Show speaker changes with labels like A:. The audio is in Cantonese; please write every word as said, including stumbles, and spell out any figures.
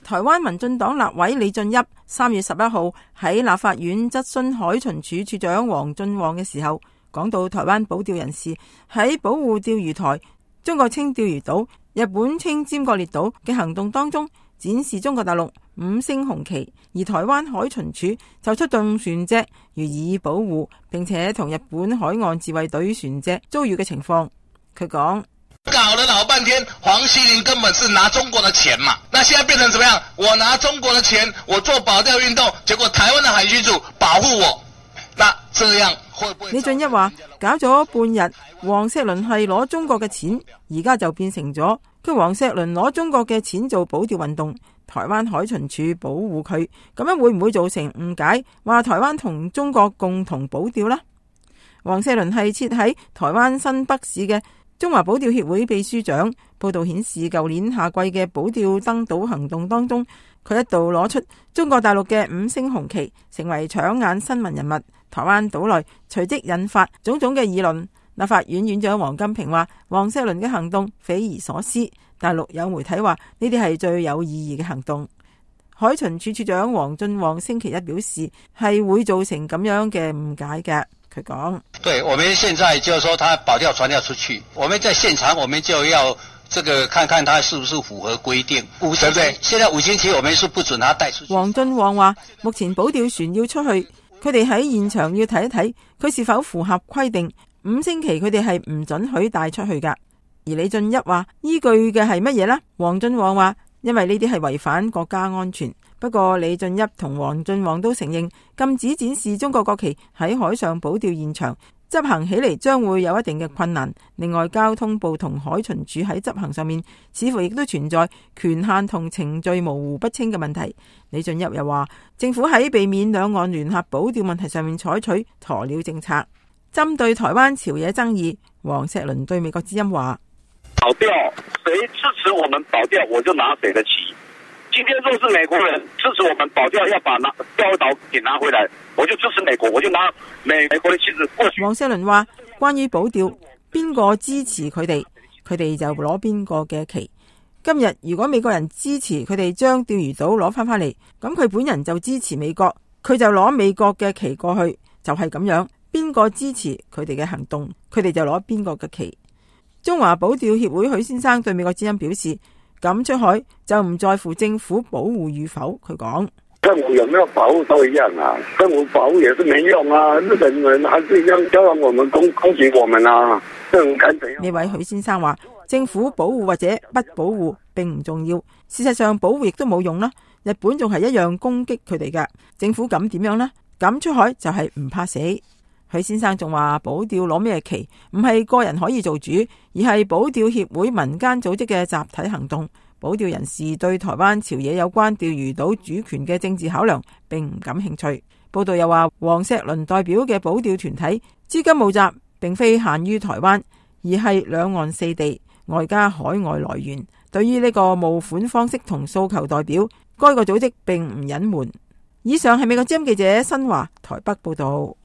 A: 台灣民進黨立委李俊俋三月十一號喺立法院質詢海巡署署長黃俊旺嘅時候，講到台灣保釣人士喺保護釣魚台、中國稱釣魚島、日本稱尖閣列島嘅行動當中，展示中國大陸五星紅旗，而台灣海巡署就出動船隻予以保護，並且同日本海岸自衛隊船隻遭遇嘅情況。佢講：
B: 搞了老半天，黃希林根本是拿中國的錢嘛，那現在變成怎麼樣？我拿中國的錢，我做保釣運動，結果台灣的海巡署保護我，那這樣會不會？
A: 李俊俋話：搞咗半日，黃石麟係攞中國嘅錢，而家就變成咗佢黃石麟攞中國嘅錢做保釣運動，台灣海巡署保護佢，咁樣會唔會造成誤解，話台灣同中國共同保釣呢？黃石麟係設喺台灣新北市嘅中華保釣協會秘書長。報道顯示，舊年夏季嘅保釣登島行動當中，佢一度攞出中國大陸嘅五星紅旗，成為搶眼新聞人物。台灣島內隨即引發種種嘅議論。立法院院長王金平話：黃石麟嘅行動匪夷所思。大陸有媒體話呢啲係最有意義嘅行動。海巡署署長黃俊旺星期一表示，係會造成咁樣嘅誤解嘅。佢講：
C: 對，我們現在就是說，他保釣船要出去，我們在現場，我們就要這個看看他是不是符合規定。五星旗，現在五星旗我們是不准他帶出去。
A: 黃俊旺話：目前保釣船要出去，佢哋喺現場要睇一睇佢是否符合規定。五星旗佢哋係唔准許帶出去噶。而李俊俋話：依據嘅係乜嘢呢？黃俊旺話：因為呢啲係違反國家安全。不過李俊俋同黃俊旺都承認，禁止展示中國國旗喺海上保釣現場執行起嚟將會有一定嘅困難。另外，交通部同海巡署喺執行上面似乎亦都存在權限同程序模糊不清嘅問題。李俊俋又話，政府喺避免兩岸聯合保釣問題上面採取鴕鳥政策。針對台灣朝野爭議，黃石麟對美國之音話：
D: 保釣，誰支持我們保釣，我就拿誰的旗。今天若是美國人支持我們保釣，要把拿釣島給拿回來，我就支持美國，我就拿美美國的旗子過去。
A: 黃石麟話：關於保釣，邊個支持佢哋，佢哋就攞邊個嘅旗。今日如果美國人支持佢哋將釣魚島攞翻返嚟，咁佢本人就支持美國，佢就攞美國嘅旗過去，就係咁樣。邊個支持佢哋嘅行動，佢哋就攞邊個嘅旗。中華保釣協會許先生對美國之音表示：咁出海就唔在乎政府保護與否。佢講：
E: 政府有沒有保護都一樣啊，政府保護也是沒用啊，日本人還是一樣叫我們攻攻擊我們啊，這種感覺。
A: 呢位許先生話：政府保護或者不保護並唔重要，事實上保護亦都冇用啦。日本仲係一樣攻擊佢哋㗎，政府咁點樣呢？咁出海就係唔怕死。許先生仲話：保釣攞咩旗唔係個人可以做主，而係保釣協會民間組織嘅集體行動。保釣人士對台灣朝野有關釣魚島主權嘅政治考量並唔感興趣。報道又話，黃石麟代表嘅保釣團體資金募集並非限於台灣，而係兩岸四地外加海外來源。對於呢個募款方式同訴求代表，該個組織並唔隱瞞。以上係美國之音記者新華台北報道。